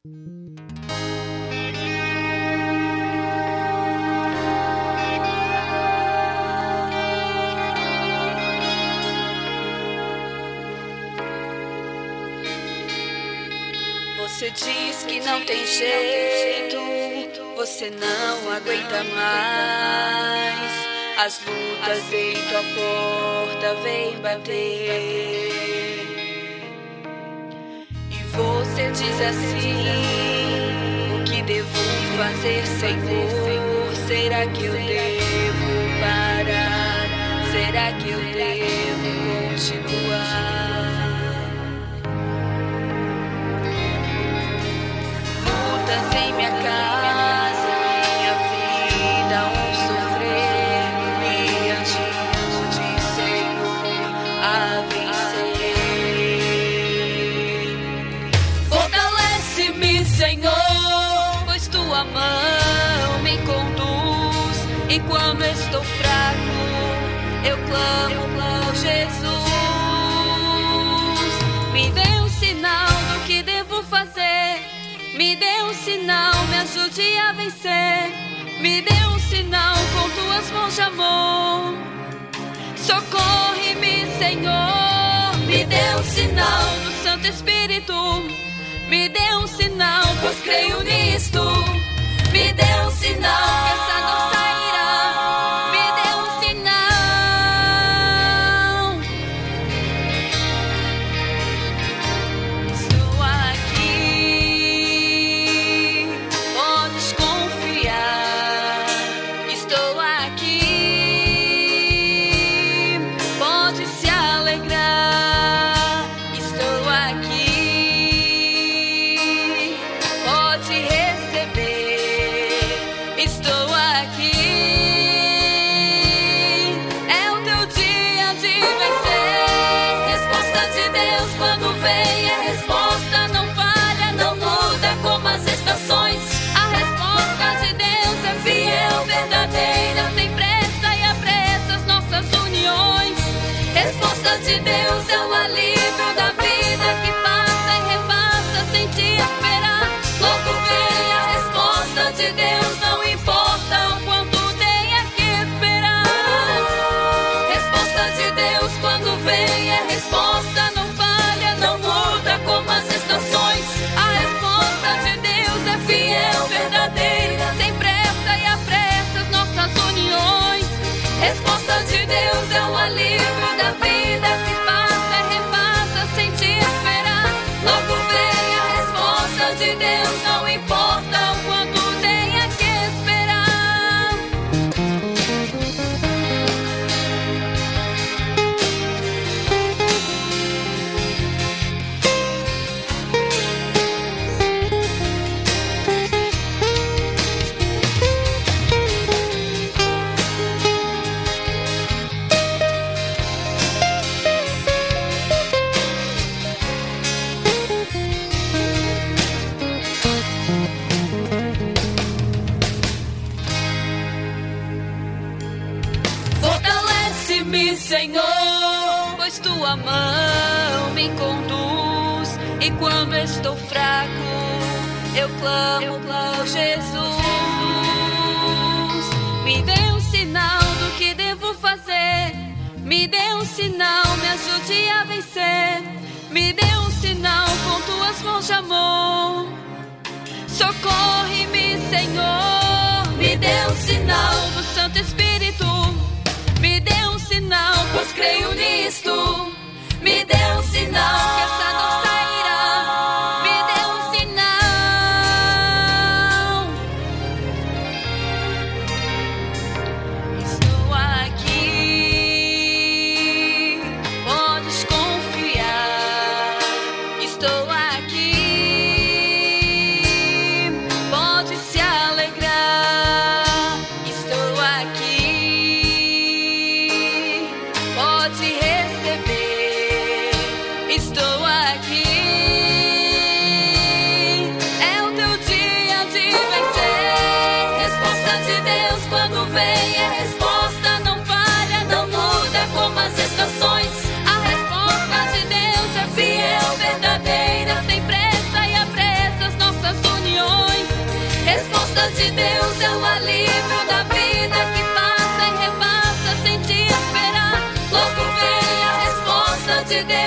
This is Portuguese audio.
Você diz que não tem jeito, você não aguenta mais. As lutas em tua porta vêm bater. E você diz assim: o que devo fazer, Senhor? Será que eu devo parar? Será que eu devo continuar? Em minha casa, minha vida, sofrer, me ajude, Senhor, a vencer. Fortalece-me, Senhor, pois tua mão me conduz. E quando estou fraco, eu clamo por Jesus. Me dê um sinal do que devo fazer. Me dê um sinal, me ajude a vencer. Me dê um sinal com tuas mãos de amor. Socorre-me, Senhor. Me dê um sinal do Santo Espírito. Me dê um sinal, pois creio nisto. Me dê um sinal que essa não sairá. Me dê um sinal. Estou aqui. Podes confiar. Estou aqui. Pode se alegrar. Estou aqui. Pode receber. Estou aqui. É o teu dia de vencer. Resposta de Deus quando vem. A resposta não falha, não muda como as estações. A resposta de Deus é fiel, verdadeira, sem pressa e apressa as nossas uniões. Resposta de Deus é o alívio da vida que passa e repassa sem te esperar. Logo vem a resposta de Deus, não importa o quanto tenha que esperar. Resposta de Deus quando vem, a resposta não falha, não muda como as estações. A resposta de Deus é fiel, verdadeira, sem pressa e apressa as nossas uniões. Resposta de Deus é o alívio da vida que passa e repassa sem te esperar. Logo vem a resposta de Deus, não importa o quanto tenha que esperar. Fortalece-me, Senhor, pois tua mão me conduz. E quando estou fraco, eu clamo por Jesus. Me dê um sinal do que devo fazer. Me dê um sinal, me ajude a vencer. Me dê um sinal com tuas mãos de amor. Socorre-me, Senhor. Me dê um sinal do Santo Espírito. Me dê um sinal, pois creio nisto. Me dê um sinal que essa não sairá. Me dê um sinal. Estou aqui. Podes confiar. Estou aqui. Pode se alegrar. Estou aqui. Pode receber. de Deus.